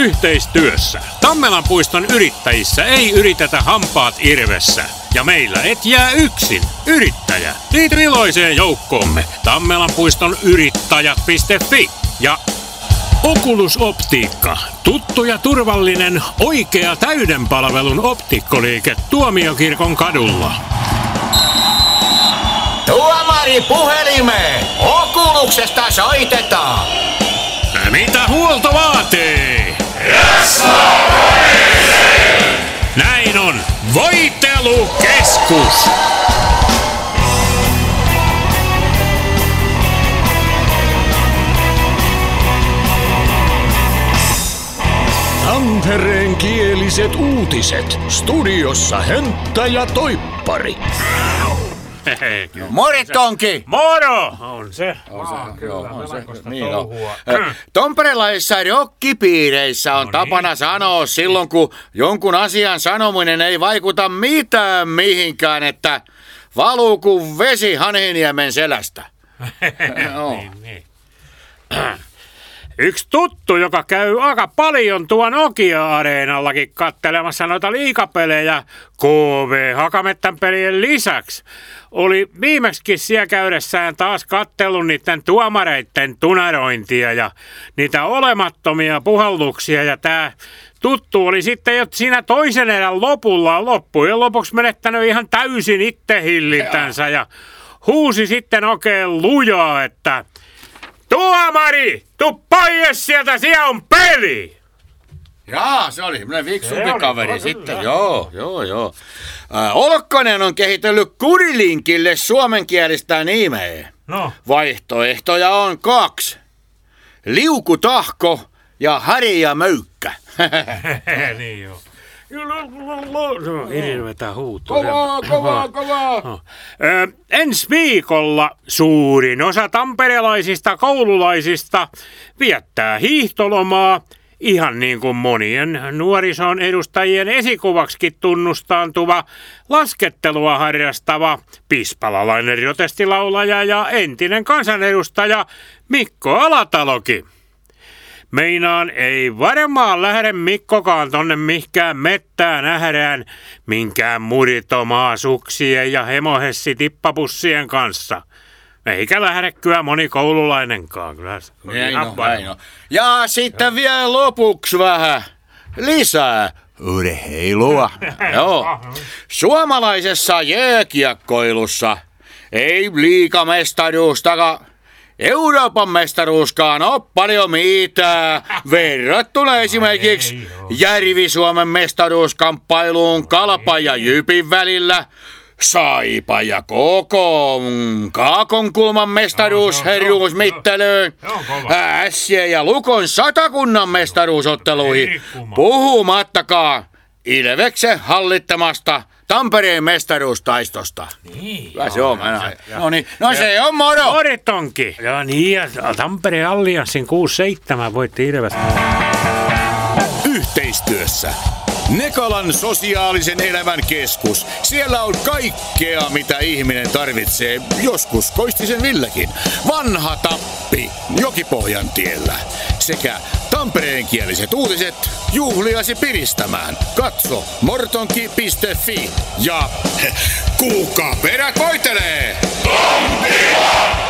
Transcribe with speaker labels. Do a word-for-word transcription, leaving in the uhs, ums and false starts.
Speaker 1: Yhteistyössä Tammelan puiston yrittäjissä ei yritetä hampaat irvessä. Ja meillä et jää yksin. Yrittäjä. Liity iloiseen joukkoomme. Tammelan puiston yrittäjät piste fi. Ja Oculus Optiikka. Tuttu ja turvallinen, oikea täyden palvelun optikkoliike Tuomiokirkon kadulla.
Speaker 2: Tuomari puhelimeen! Oculuksesta soitetaan!
Speaker 1: Mitä huolto vaatii? Näin on. Voitelukeskus.
Speaker 3: Tampereen kieliset uutiset. Studiossa Hentta ja Toippari.
Speaker 2: Moritonki!
Speaker 1: Moro! On se.
Speaker 2: On se,
Speaker 1: ah, kyllä,
Speaker 2: joo, on se. Niin
Speaker 1: on.
Speaker 2: Tamperelaisissa rokkipiireissä on
Speaker 1: no
Speaker 2: tapana
Speaker 1: niin.
Speaker 2: sanoa silloin, kun jonkun asian sanominen ei vaikuta mitään mihinkään, että valuu kuin vesi Hanhiniemen selästä. No.
Speaker 1: niin, niin. Yksi tuttu, joka käy aika paljon tuon Nokia-areenallakin kattelemassa noita liigapelejä K V Hakamettän pelien lisäksi, oli viimeksikin siellä käydessään taas kattellut niiden tuomareiden tunarointia ja niitä olemattomia puhalluksia. Ja tää tuttu oli sitten jo siinä toisen erän lopulla loppujen lopuksi menettänyt ihan täysin ittehillintänsä ja huusi sitten oikein lujaa, että tuomari, tuu pois sieltä, siellä on peli!
Speaker 2: Jaa, se oli semmoinen fiksumpi kaveri
Speaker 1: oli,
Speaker 2: sitten.
Speaker 1: kyllä.
Speaker 2: Joo, joo, joo. Äh, Olkkonen on kehitellyt Kurilinkille suomenkielistä nimeä.
Speaker 1: No.
Speaker 2: Vaihtoehtoja on kaksi. Liukutahko ja Harja Möykkä.
Speaker 1: niin joo. Hirvetä huutoa.
Speaker 2: Kovaa, kovaa, kovaa.
Speaker 1: No. Ö, ensi viikolla suurin osa tamperelaisista koululaisista viettää hiihtolomaa, ihan niin kuin monien nuorison edustajien esikuvaksikin tunnustaantuva laskettelua harrastava pispalalainen protestilaulaja ja entinen kansanedustaja Mikko Alatalokin. Meinaan ei varmaan lähde Mikkokaan tonne mihkään mettään nähdään minkään muritomaa suksien ja hemohessi tippapussien kanssa. Eikä lähde kyllä moni koululainenkaan. Kyllä se on
Speaker 2: Näin
Speaker 1: ihan
Speaker 2: on,
Speaker 1: varma.
Speaker 2: näin on. Ja sitten vielä lopuksi vähän lisää urheilua. Joo. Suomalaisessa jääkiekkoilussa ei liigamestaruustakaan Euroopan mestaruuskaan ole paljon mitään verrattuna esimerkiksi Järvi-Suomen mestaruuskamppailuun Kalpa ja Jypin välillä, Saipa ja Koko Kaakonkulman mestaruusherruusmittelyyn, Ässien ja Lukon Satakunnan mestaruusotteluihin, puhumattakaan Ilveksen hallittamasta Tampereen mestaruustaistosta.
Speaker 1: Niin.
Speaker 2: Kyllä se on. No niin, no se on moro.
Speaker 1: Moritonki. Ja niin, ja Tampereen Allianssin kuusi seitsemän voitti Ilves.
Speaker 3: Yhteistyössä Nekalan sosiaalisen elämän keskus. Siellä on kaikkea, mitä ihminen tarvitsee. Joskus Koistisen Villekin. Vanha Tappi Jokipohjan tiellä. Sekä tampereenkieliset uutiset juhliasi piristämään. Katso mortonki piste fi ja kuka perät voitelee?
Speaker 4: Tontila!